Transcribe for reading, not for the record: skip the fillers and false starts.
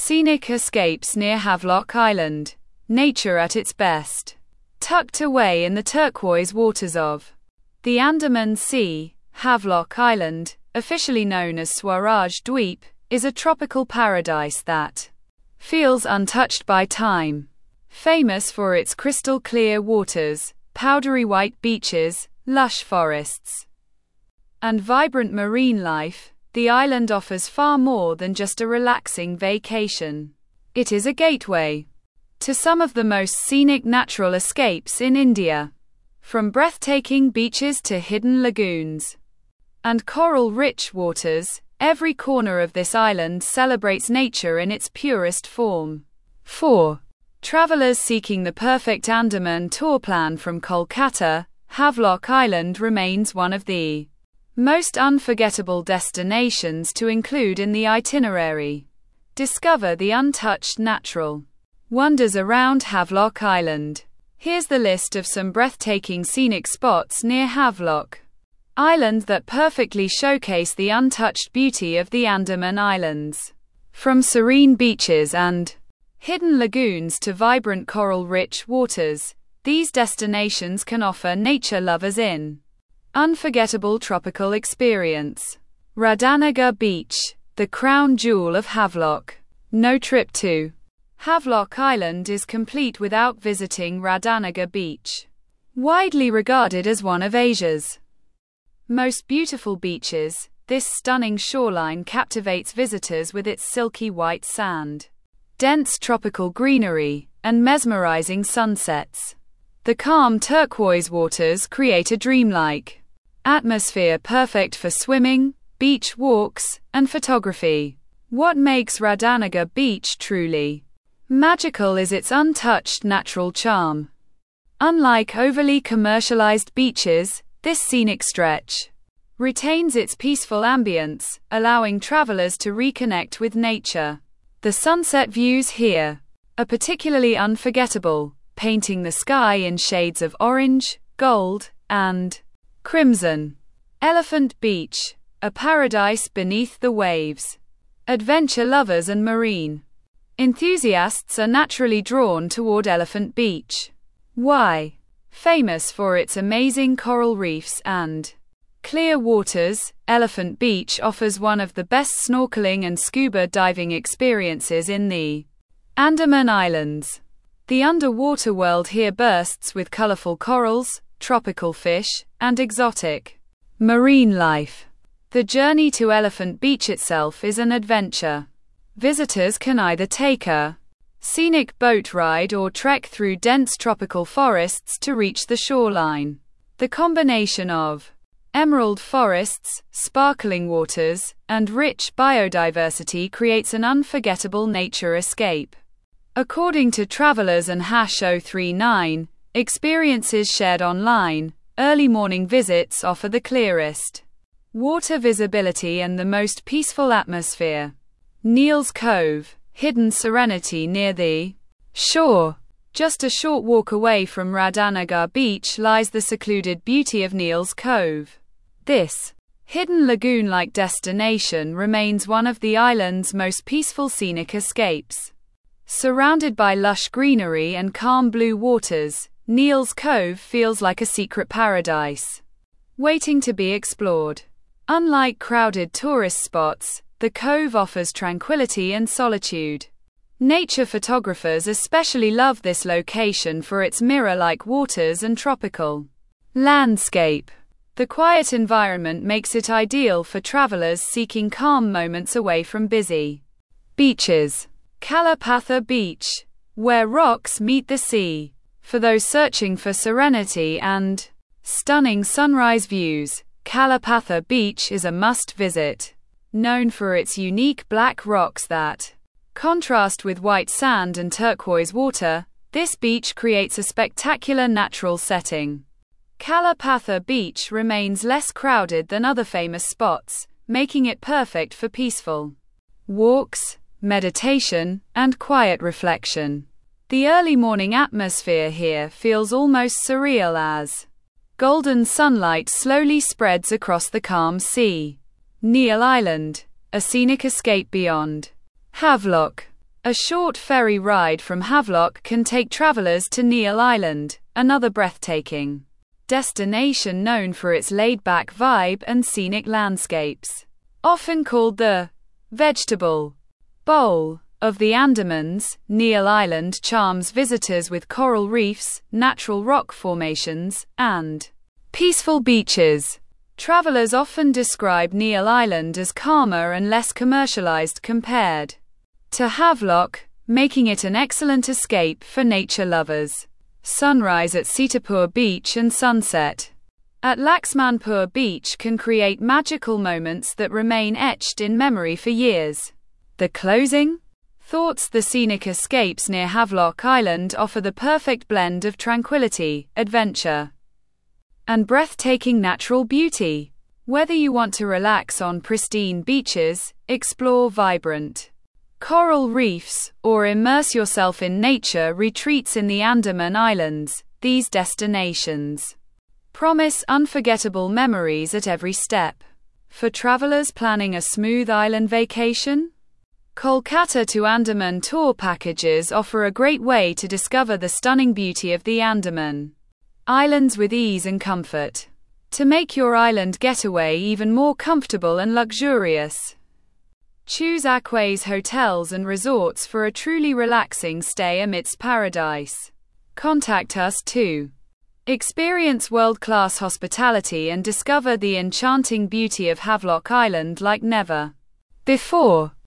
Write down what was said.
Scenic escapes near Havelock Island. Nature at its best. Tucked away in the turquoise waters of the Andaman Sea, Havelock Island, officially known as Swaraj Dweep, is a tropical paradise that feels untouched by time. Famous for its crystal clear waters, powdery white beaches, lush forests, and vibrant marine life, the island offers far more than just a relaxing vacation. It is a gateway to some of the most scenic natural escapes in India. From breathtaking beaches to hidden lagoons and coral-rich waters, every corner of this island celebrates nature in its purest form. For travelers seeking the perfect Andaman tour plan from Kolkata, Havelock Island remains one of the most unforgettable destinations to include in the itinerary. Discover the untouched natural wonders around Havelock Island. Here's the list of some breathtaking scenic spots near Havelock Island that perfectly showcase the untouched beauty of the Andaman Islands. From serene beaches and hidden lagoons to vibrant coral-rich waters, these destinations can offer nature lovers an unforgettable tropical experience. Radhanagar Beach, the crown jewel of Havelock. No trip to Havelock Island is complete without visiting Radhanagar Beach. Widely regarded as one of Asia's most beautiful beaches, this stunning shoreline captivates visitors with its silky white sand, dense tropical greenery, and mesmerizing sunsets. The calm turquoise waters create a dreamlike atmosphere perfect for swimming, beach walks, and photography. What makes Radhanagar Beach truly magical is its untouched natural charm. Unlike overly commercialized beaches, this scenic stretch retains its peaceful ambience, allowing travelers to reconnect with nature. The sunset views here are particularly unforgettable, painting the sky in shades of orange, gold, and crimson. Elephant Beach, a paradise beneath the waves. Adventure lovers and marine enthusiasts are naturally drawn toward Elephant Beach. Why? Famous for its amazing coral reefs and clear waters, Elephant Beach offers one of the best snorkeling and scuba diving experiences in the Andaman Islands. The underwater world here bursts with colorful corals, tropical fish, and exotic marine life. The journey to Elephant Beach itself is an adventure. Visitors can either take a scenic boat ride or trek through dense tropical forests to reach the shoreline. The combination of emerald forests, sparkling waters, and rich biodiversity creates an unforgettable nature escape. According to Travelers and Hash039, experiences shared online, early morning visits offer the clearest water visibility and the most peaceful atmosphere. Neil's Cove, hidden serenity near the shore. Just a short walk away from Radhanagar Beach lies the secluded beauty of Neil's Cove. This hidden lagoon-like destination remains one of the island's most peaceful scenic escapes. Surrounded by lush greenery and calm blue waters, Neil's Cove feels like a secret paradise waiting to be explored. Unlike crowded tourist spots, the cove offers tranquility and solitude. Nature photographers especially love this location for its mirror-like waters and tropical landscape. The quiet environment makes it ideal for travelers seeking calm moments away from busy beaches. Kalapatha Beach, where rocks meet the sea. For those searching for serenity and stunning sunrise views, Kalapatha Beach is a must-visit. Known for its unique black rocks that contrast with white sand and turquoise water, this beach creates a spectacular natural setting. Kalapatha Beach remains less crowded than other famous spots, making it perfect for peaceful walks, meditation, and quiet reflection. The early morning atmosphere here feels almost surreal as golden sunlight slowly spreads across the calm sea. Neil Island, a scenic escape beyond Havelock. A short ferry ride from Havelock can take travelers to Neil Island, another breathtaking destination known for its laid-back vibe and scenic landscapes. Often called the vegetable bowl of the Andamans, Neil Island charms visitors with coral reefs, natural rock formations, and peaceful beaches. Travelers often describe Neil Island as calmer and less commercialized compared to Havelock, making it an excellent escape for nature lovers. Sunrise at Sitapur Beach and sunset at Laxmanpur Beach can create magical moments that remain etched in memory for years. The closing thoughts: the scenic escapes near Havelock Island offer the perfect blend of tranquility, adventure, and breathtaking natural beauty. Whether you want to relax on pristine beaches, explore vibrant coral reefs, or immerse yourself in nature retreats in the Andaman Islands, these destinations promise unforgettable memories at every step. For travelers planning a smooth island vacation, Kolkata to Andaman tour packages offer a great way to discover the stunning beauty of the Andaman Islands with ease and comfort. To make your island getaway even more comfortable and luxurious, choose Aquays Hotels and Resorts for a truly relaxing stay amidst paradise. Contact us to experience world-class hospitality and discover the enchanting beauty of Havelock Island like never before.